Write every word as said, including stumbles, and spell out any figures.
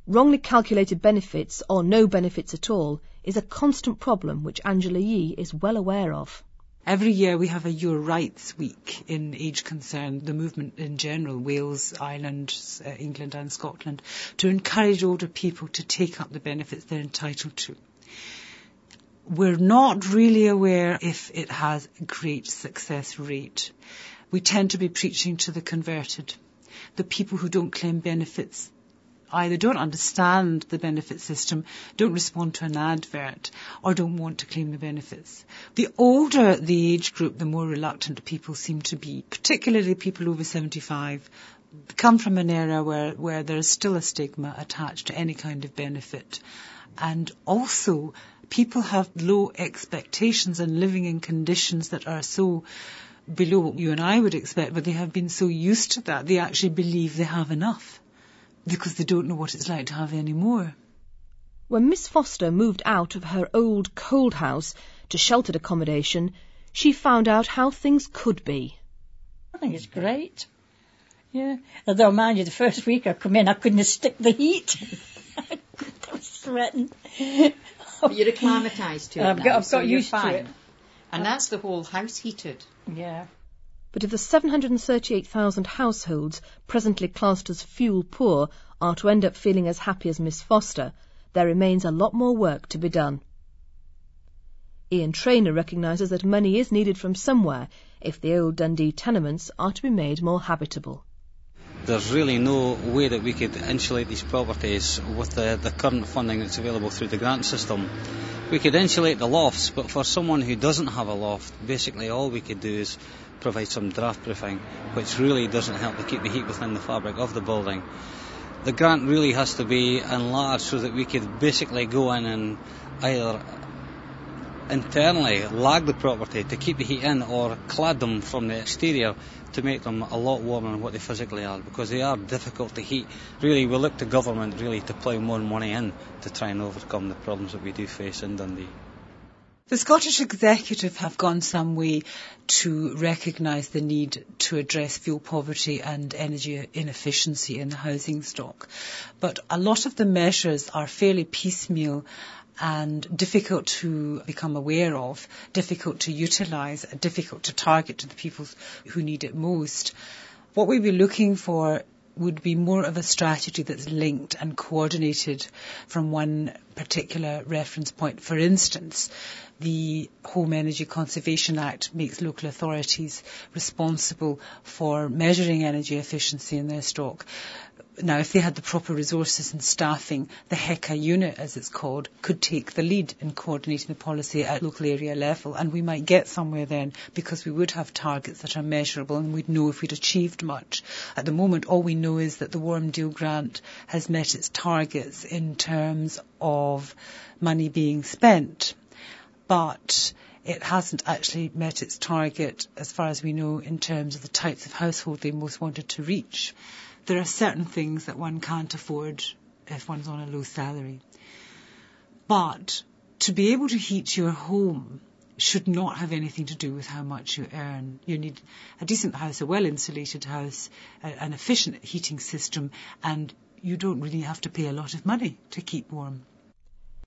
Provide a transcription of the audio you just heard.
Wrongly calculated benefits or no benefits at all is a constant problem which Angela Yee is well aware of. Every year we have a Your Rights Week in Age Concern, the movement in general, Wales, Ireland, uh, England and Scotland, to encourage older people to take up the benefits they're entitled to. We're not really aware if it has a great success rate. We tend to be preaching to the converted. The people who don't claim benefits either don't understand the benefit system, don't respond to an advert, or don't want to claim the benefits. The older the age group, the more reluctant people seem to be, particularly people over seventy-five, come from an era where, where there is still a stigma attached to any kind of benefit. And also, people have low expectations and living in conditions that are so below what you and I would expect, but they have been so used to that, they actually believe they have enough, because they don't know what it's like to have any more. When Miss Foster moved out of her old cold house to sheltered accommodation, she found out how things could be. I think it's great. Yeah. Although, mind you, the first week I come in, I couldn't stick the heat. I was sweating. But you're acclimatised to it I've now, got, I've so got you're used fine. to it. And that's the whole house heated. Yeah. But if the seven hundred thirty-eight thousand households presently classed as fuel poor are to end up feeling as happy as Miss Foster, there remains a lot more work to be done. Ian Traynor recognises that money is needed from somewhere if the old Dundee tenements are to be made more habitable. There's really no way that we could insulate these properties with the, the current funding that's available through the grant system. We could insulate the lofts, but for someone who doesn't have a loft, basically all we could do is provide some draft proofing, which really doesn't help to keep the heat within the fabric of the building. The grant really has to be enlarged so that we could basically go in and either internally lag the property to keep the heat in, or clad them from the exterior to make them a lot warmer than what they physically are, because they are difficult to heat. Really, we look to government really to plough more money in to try and overcome the problems that we do face in Dundee. The Scottish Executive have gone some way to recognise the need to address fuel poverty and energy inefficiency in the housing stock. But a lot of the measures are fairly piecemeal and difficult to become aware of, difficult to utilise, difficult to target to the people who need it most. What we'd be looking for would be more of a strategy that's linked and coordinated from one particular reference point. For instance, the Home Energy Conservation Act makes local authorities responsible for measuring energy efficiency in their stock. Now, if they had the proper resources and staffing, the HECA unit, as it's called, could take the lead in coordinating the policy at local area level, and we might get somewhere then, because we would have targets that are measurable and we'd know if we'd achieved much. At the moment, all we know is that the Warm Deal grant has met its targets in terms of money being spent, but it hasn't actually met its target, as far as we know, in terms of the types of household they most wanted to reach. There are certain things that one can't afford if one's on a low salary. But to be able to heat your home should not have anything to do with how much you earn. You need a decent house, a well-insulated house, an efficient heating system, and you don't really have to pay a lot of money to keep warm.